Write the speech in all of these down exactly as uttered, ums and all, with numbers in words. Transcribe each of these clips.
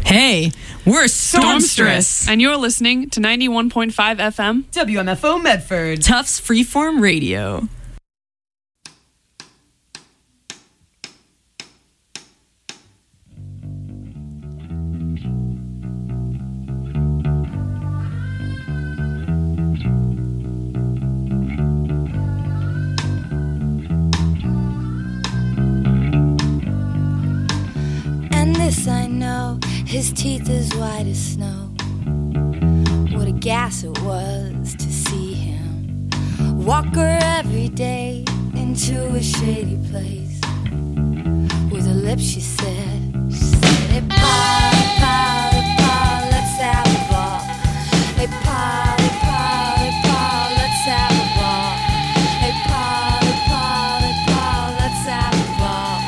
Hey, we're Stormstress. And you're listening to ninety-one point five F M W M F O Medford. Tufts Freeform Radio. I know his teeth as white as snow. What a gas it was to see him walk her every day into a shady place. With her lips she said, she said, hey pa, hey pa, hey pa, let's have a ball. Hey pa, hey pa, hey pa, let's have a ball. Hey pa, hey pa, hey pa, let's have a ball.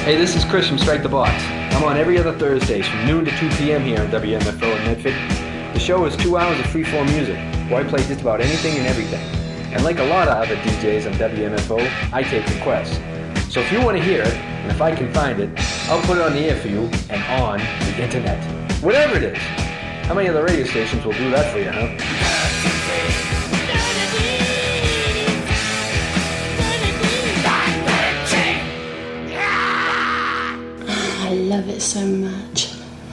Hey, this is Chris from Strike the Box. I'm on every other Thursdays from noon to two p.m. here on W M F O in Medford. The show is two hours of free-form music, where I play just about anything and everything. And like a lot of other D Js on W M F O, I take requests. So if you want to hear it, and if I can find it, I'll put it on the air for you and on the internet. Whatever it is. How many other radio stations will do that for you, huh? I love it so much.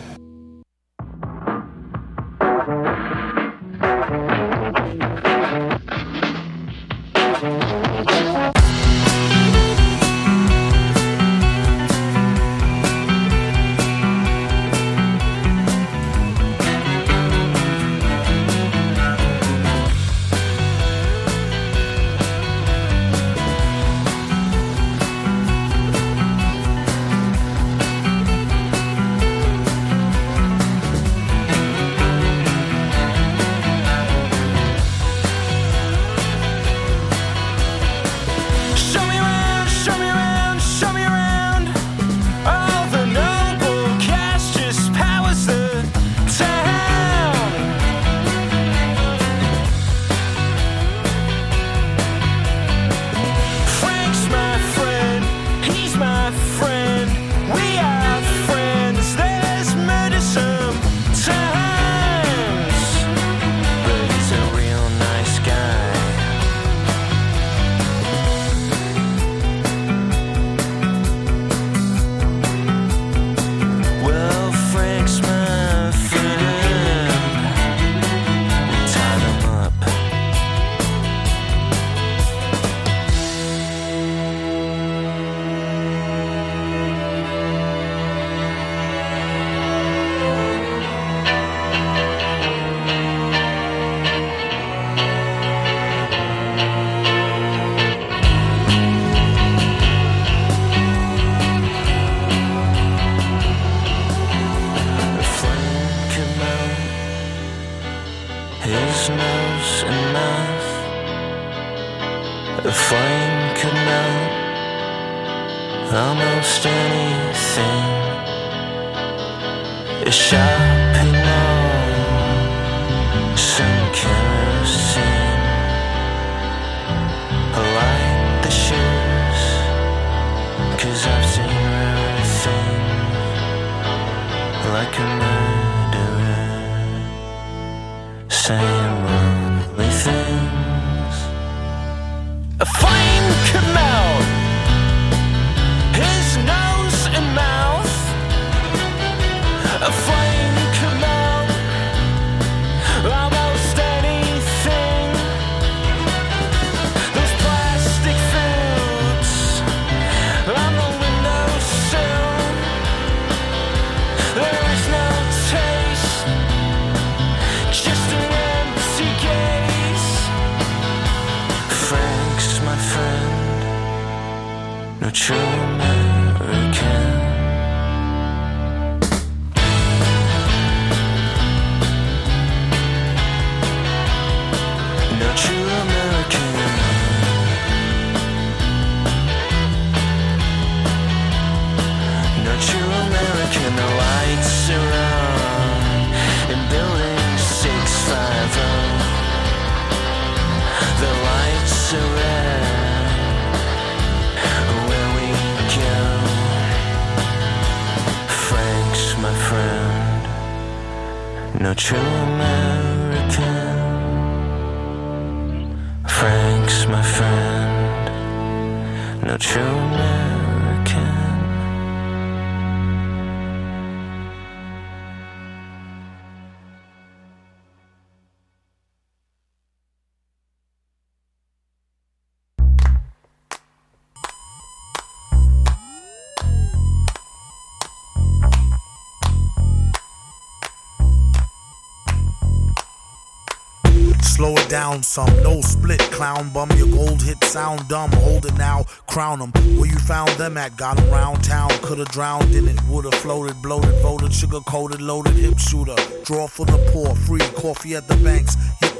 Slow it down some, no split, clown bum. Your gold hit sound dumb, hold it now, crown them. Where you found them at, got them round town. Could've drowned in it, would've floated, bloated, voted, sugar coated, loaded, hip shooter. Draw for the poor, free coffee at the banks. Hip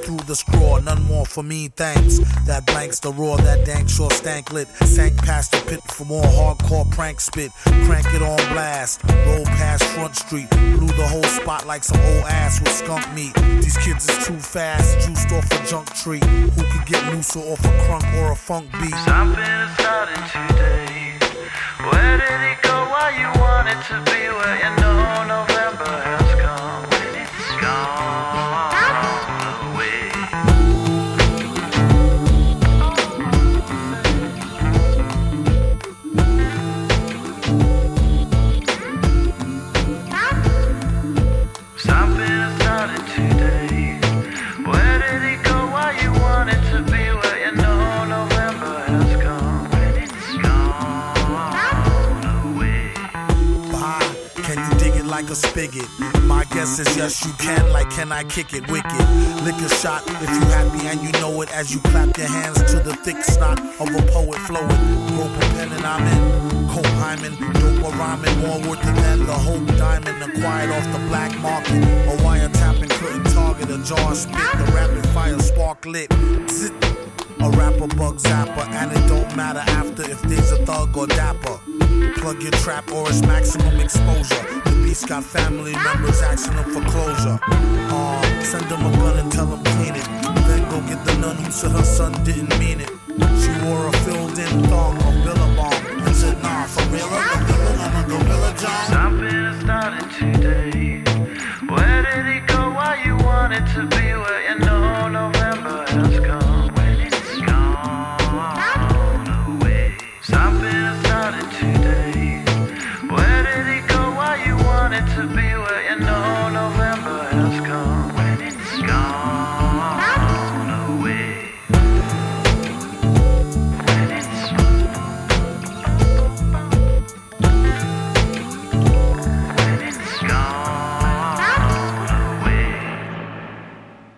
through the straw, none more for me, thanks. That blanks the roar, that dank sure stank lit. Sank past the pit for more hardcore prank spit. Crank it on blast, roll past Front Street. Blew the whole spot like some old ass with skunk meat. These kids is too fast, juiced off a junk tree. Who could get looser off a crunk or a funk beat? Something is starting today. Where did it go? Why you want it to be? Where you know November has come. It's gone away. Something is starting today. Where did it go? Why you want it to be? Where you know November has come. It's gone away. Bah, can you dig it like a spigot? My guess is yes you can, like can I kick it wicked? Lick a shot if you happy and you know it as you clap your hands to the thick snot of a poet flowing. Rope a pen and I'm in. Cope hymen, dope or rhyming, more worth than the whole diamond acquired off the black market. A wiretapping couldn't target a jar spit, the rapid fire spark lit. Zit. A rapper bug zapper, and it don't matter after if there's a thug or dapper. Plug your trap or it's maximum exposure. The beast got family members asking them for closure. Uh, send them a gun and tell them clean it. Then go get the nun who said her son didn't mean it. She wore a filled-in thong or Billabong and said, nah, for real, I'm a gorilla, I'm a gorilla, John. Something is starting today. Where did it go? Why you want it to be? Where you know November has come. It's gone away. Something is starting today. Where did it go? Why you want it to be? Where you know November has come. It's gone away. It's gone away.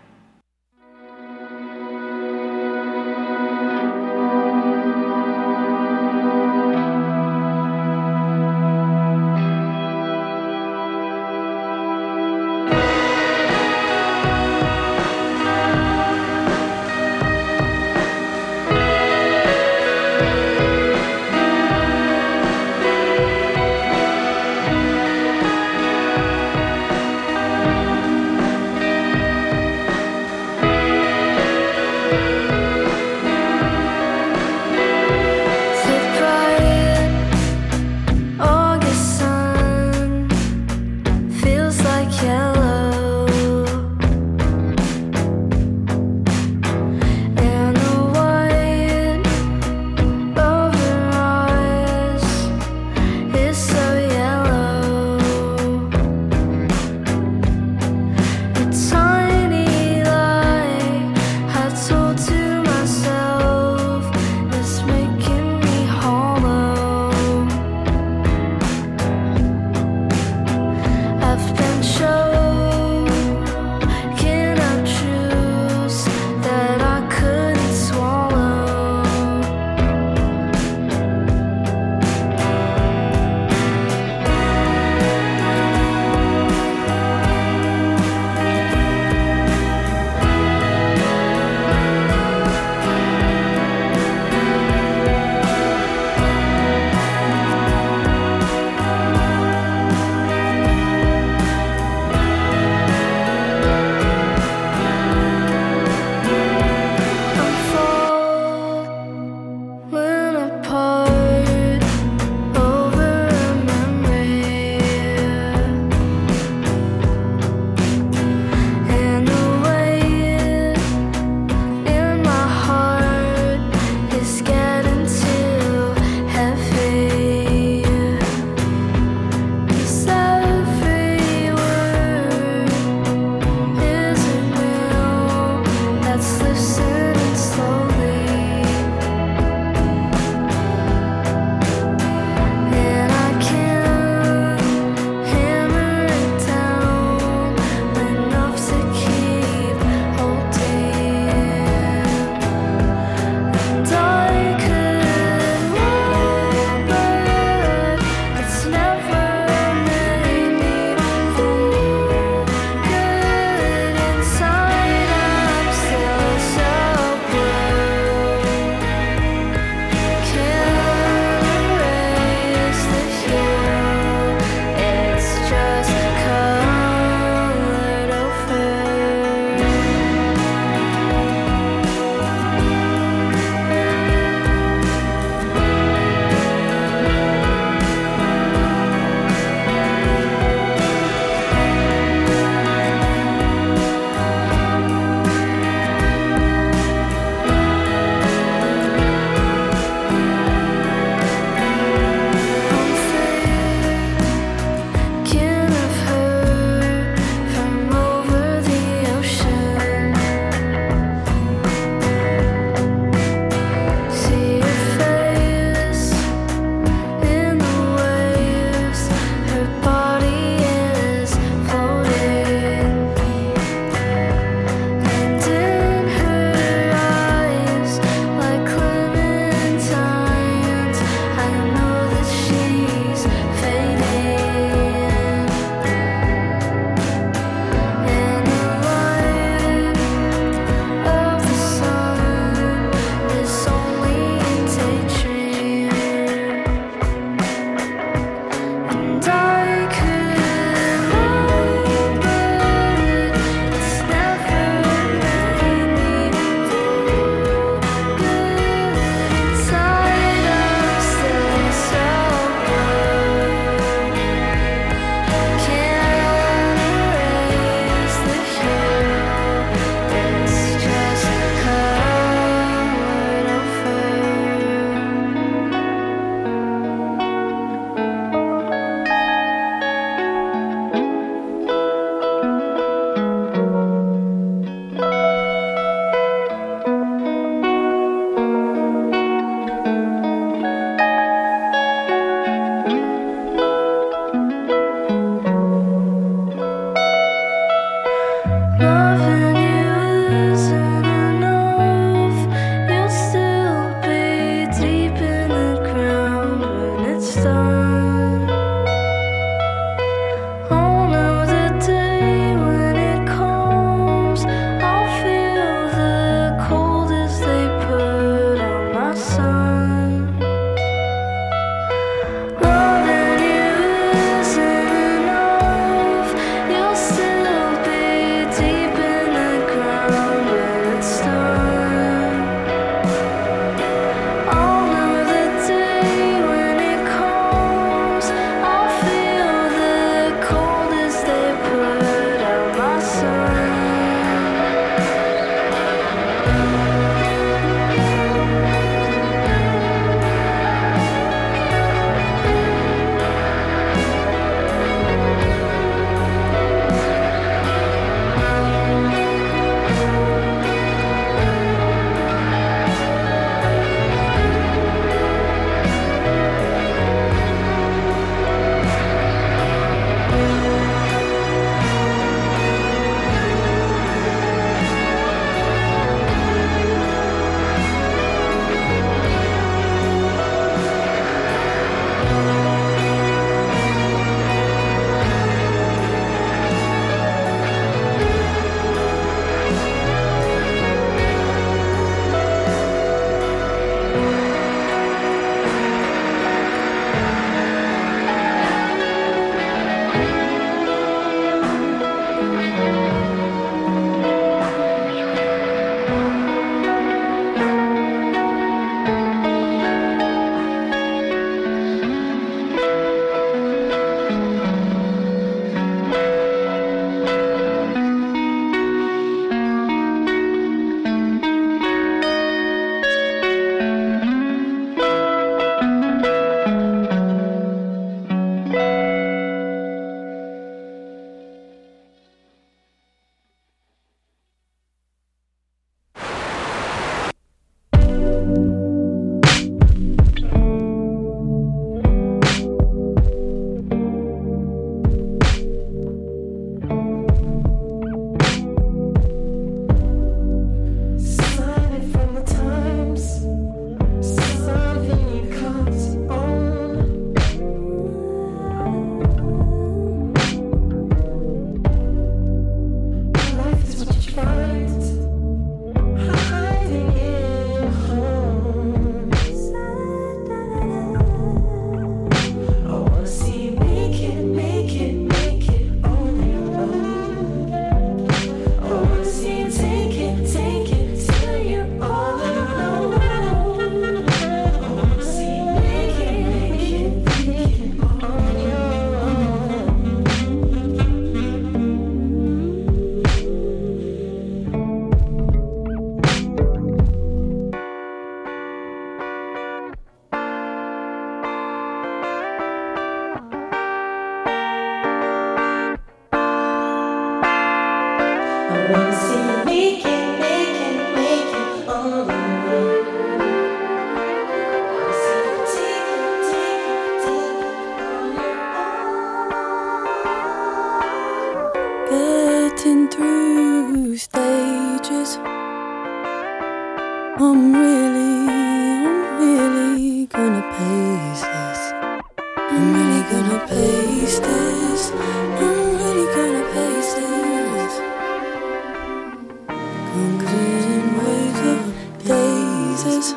Jesus.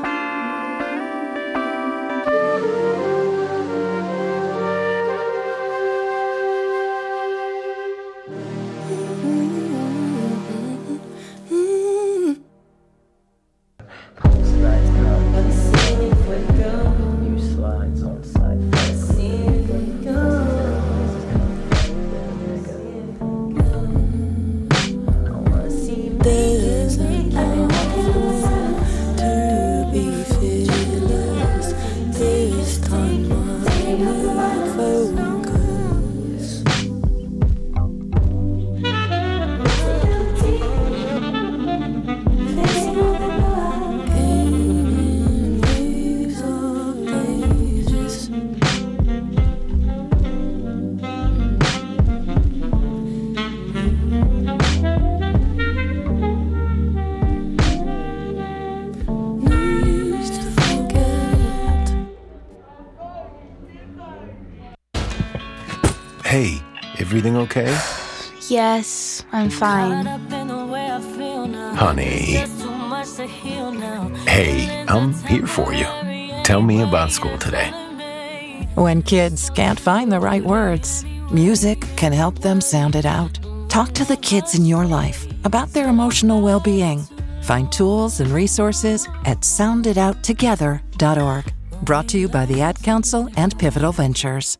Hey, everything okay? Yes, I'm fine. Honey. Hey, I'm here for you. Tell me about school today. When kids can't find the right words, music can help them sound it out. Talk to the kids in your life about their emotional well-being. Find tools and resources at sound it out together dot org. Brought to you by the Ad Council and Pivotal Ventures.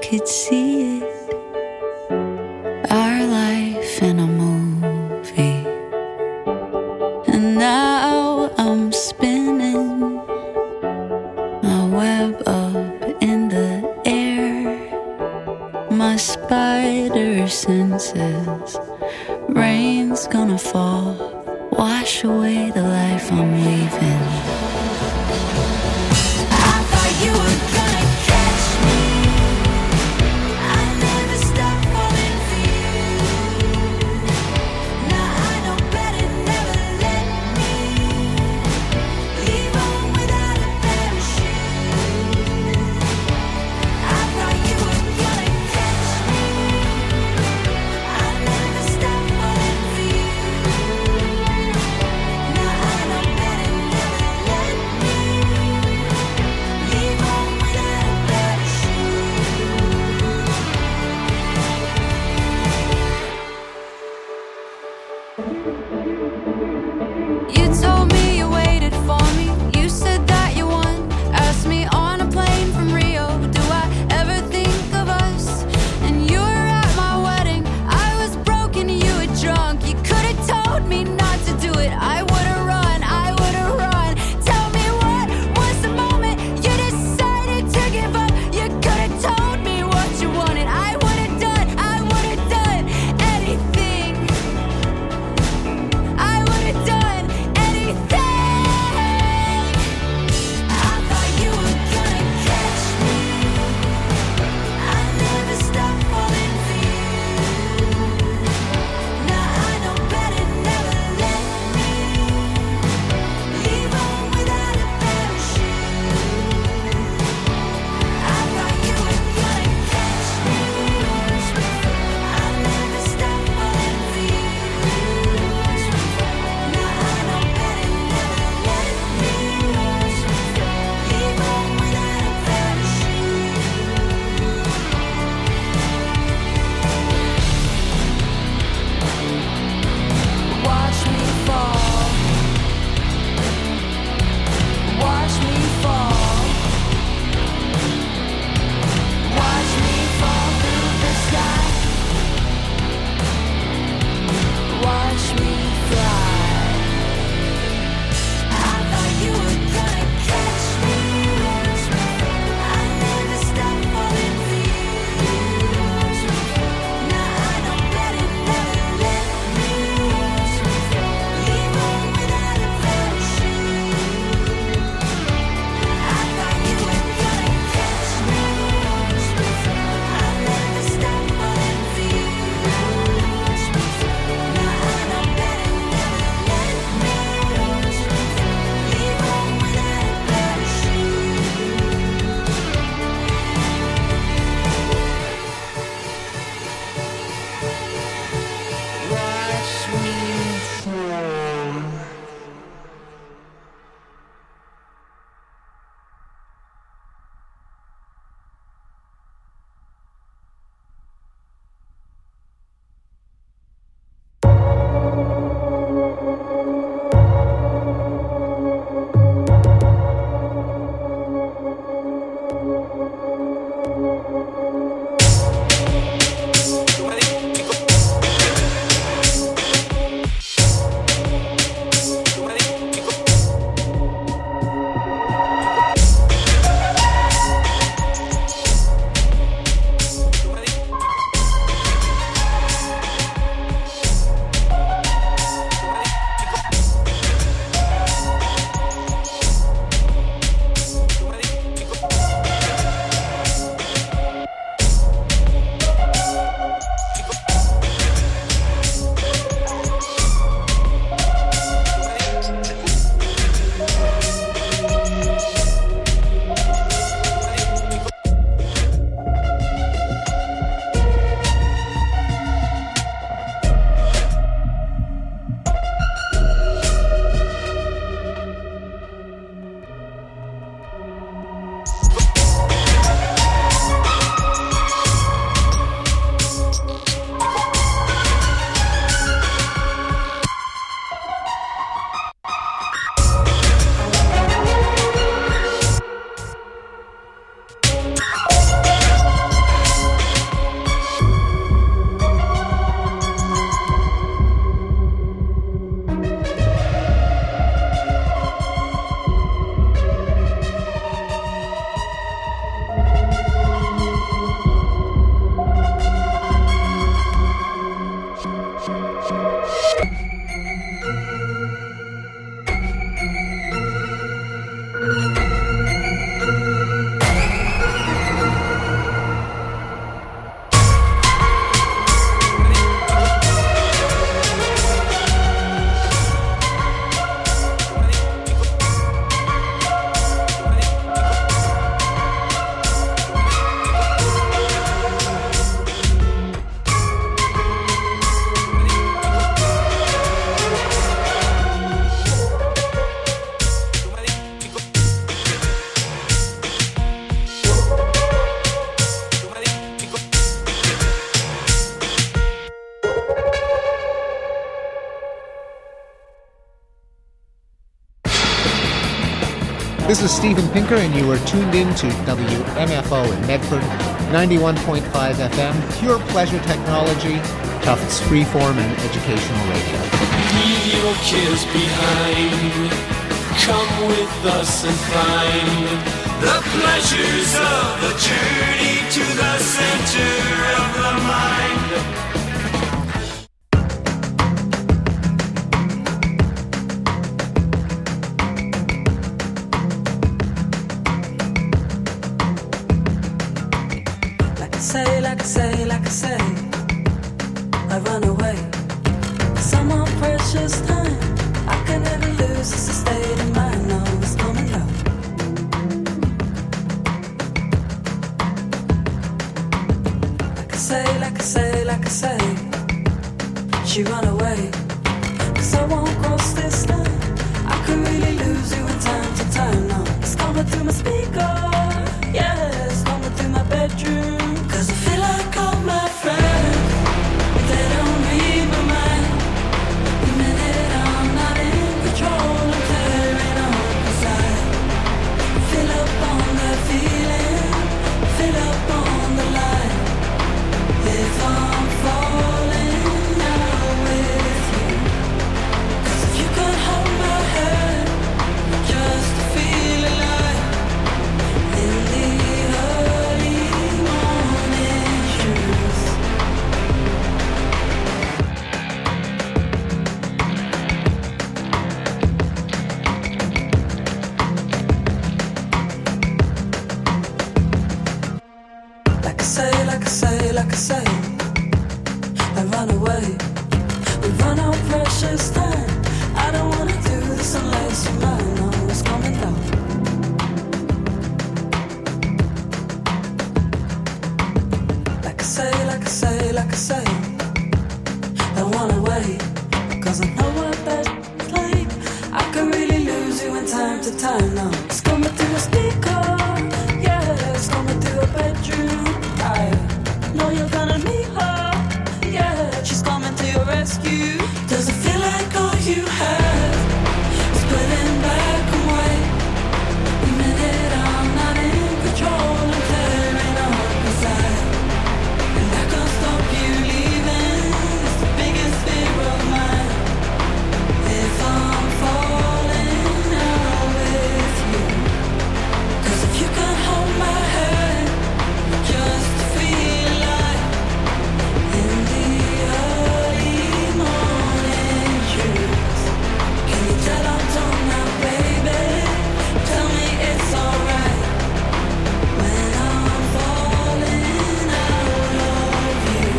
could see it. Our life in a movie. And now I'm spinning a web up in the air. My spider senses. Rain's gonna fall, wash away the life I'm weaving. I thought you were gonna catch me. I never stopped falling for you. Now I know better, never let me leave home without a parachute. I thought you were gonna catch me. I never stopped falling for you. Now I know better, never let This is Steven Pinker, and you are tuned in to W M F O in Medford, ninety-one point five F M, pure pleasure technology, Tufts freeform and educational radio. Leave your kids behind. Come with us and find the pleasures of the journey to the center of the mind. Say, like I say, like I say, I run away. Some more precious time I can never lose. It's a state of mind, no, it's coming low. Like I say, like I say, like I say, she run away. Cause I won't cross this line. I could really lose you in time to time, no. It's coming through my speaker, yeah, it's coming through my bedroom. Cause I feel like all my friends, they don't read my mind. The minute I'm not in control, I'm tearing on. Cause I fill up on that feeling, fill up on the line. If I'm falling out with you, cause if you could hold my hand, just to feel alive in the early morning truth. Like I say, like I say, like I say, I run away. We run out precious time. I don't wanna do this unless you mind. No, it's coming down. Like I say, like I say, like I say, I wanna wait. Cause I know what that's like. I could really lose you in time to time now. It's coming through a speaker, yeah, it's coming through a bedroom. I know you're gonna meet her, yeah, she's coming to your rescue. Does it feel like all you have is putting back away? The minute I'm not in control, I'm tearing on. Cause I, and I can't stop you leaving. It's the biggest fear of mine. If I'm falling out with you, cause if you can hold my hand, just to feel alive in the early morning truth. Can you tell I'm torn now, baby? Tell me it's alright when I'm falling out of you.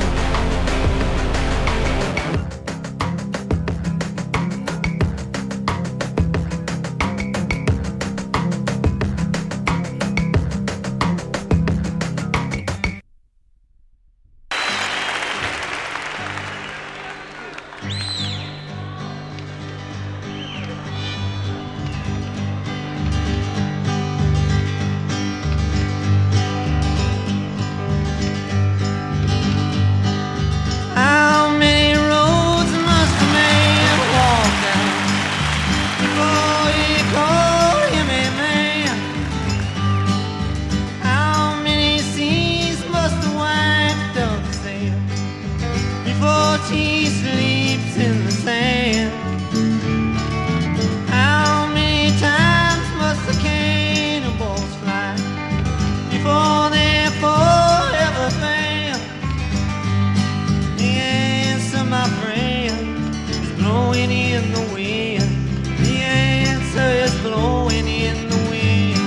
How many roads must a man walk down before he call him a man? How many seas must a white dove sail before she sleeps in the sand? How many times must the cannonballs fly before they're forever banned? The answer, my friend, is blowing in the wind. The answer is blowing in the wind.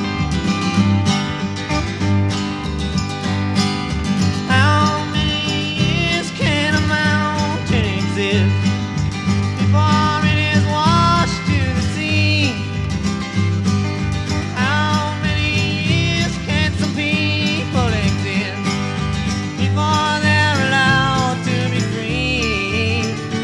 How many years can a mountain exist before it is washed to the sea? How many years can some people exist before they're allowed to be free?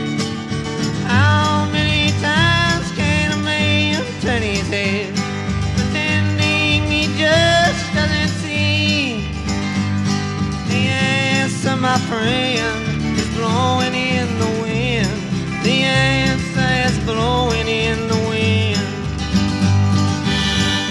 How many times can a man turn his head pretending he just doesn't see? The answer, my friend, is blowing in the wind. The answer is blowing in the wind.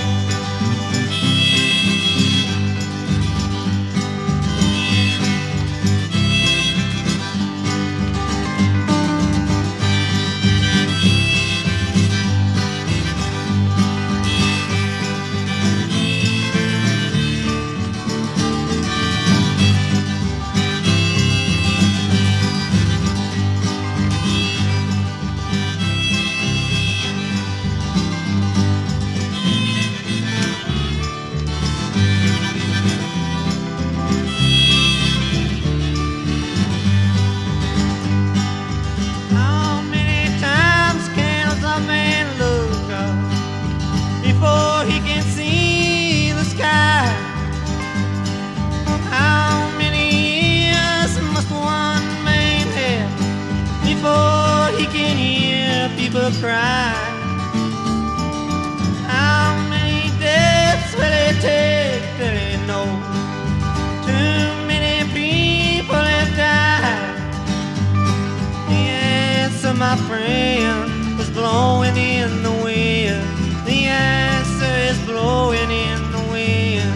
will cry. How many deaths will it take till they know? Too many people have died. The answer, my friend, is blowing in the wind. The answer is blowing in the wind.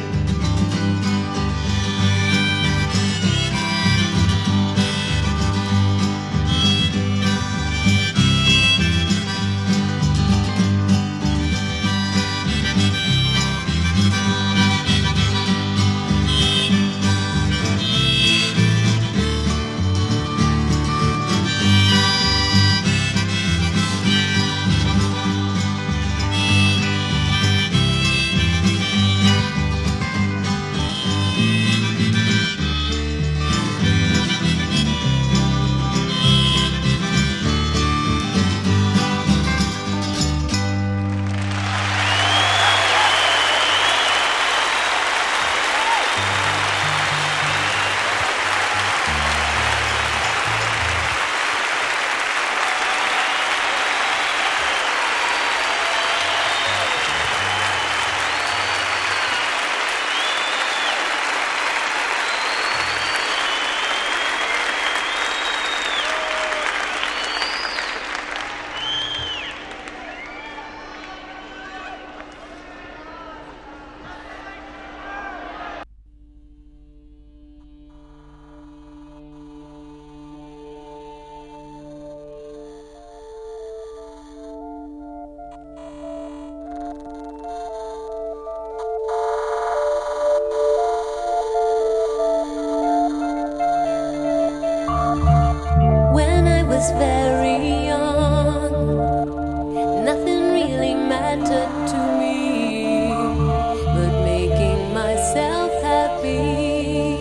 When I was very young, nothing really mattered to me but making myself happy.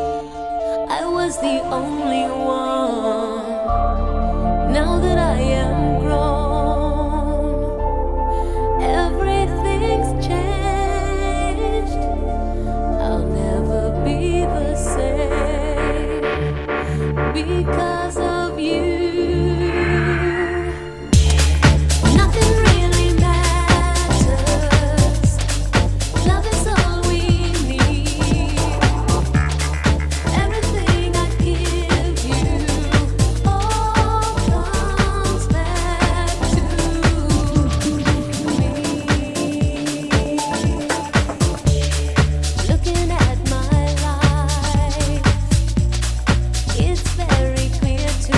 I was the only one. Now that I am grown, everything's changed. I'll never be the same because of you. Nothing really matters. Love is all we need. Everything I give you all comes back to me. Looking at my life, it's very clear to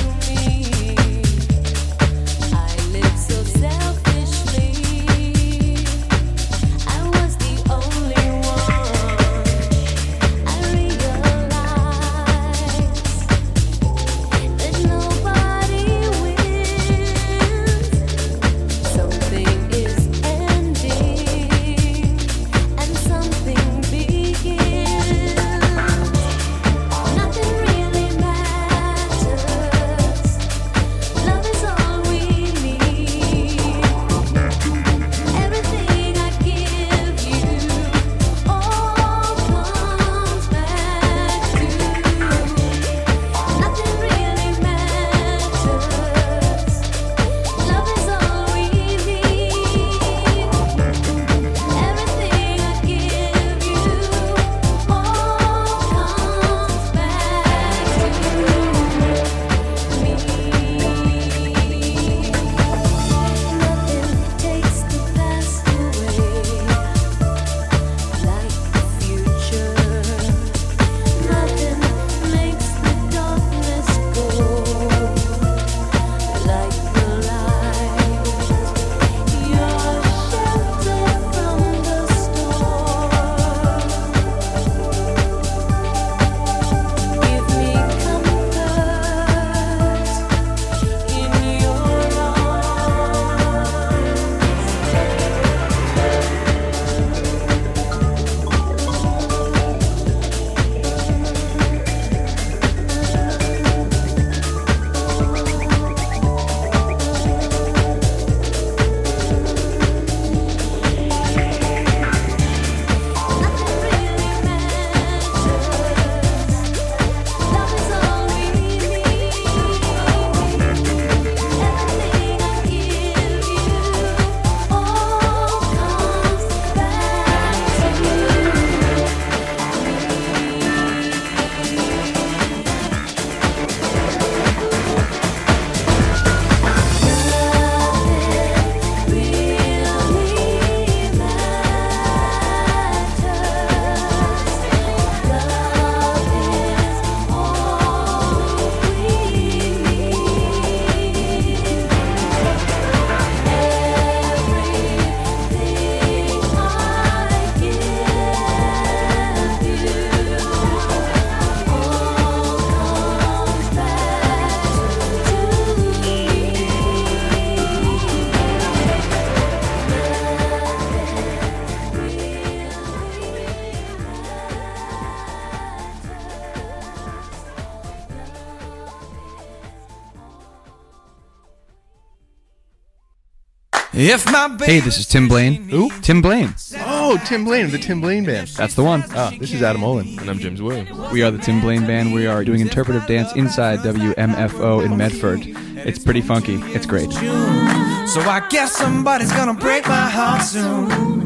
If my baby Hey, this is Tim Blaine. Who? Tim Blaine. Oh, Tim Blaine of the Tim Blaine Band. That's the one. Ah, this is Adam Olin. And I'm James Williams. We are the Tim Blaine Band. We are doing interpretive dance inside W M F O in Medford. It's pretty funky. It's great. So I guess somebody's gonna break my heart soon.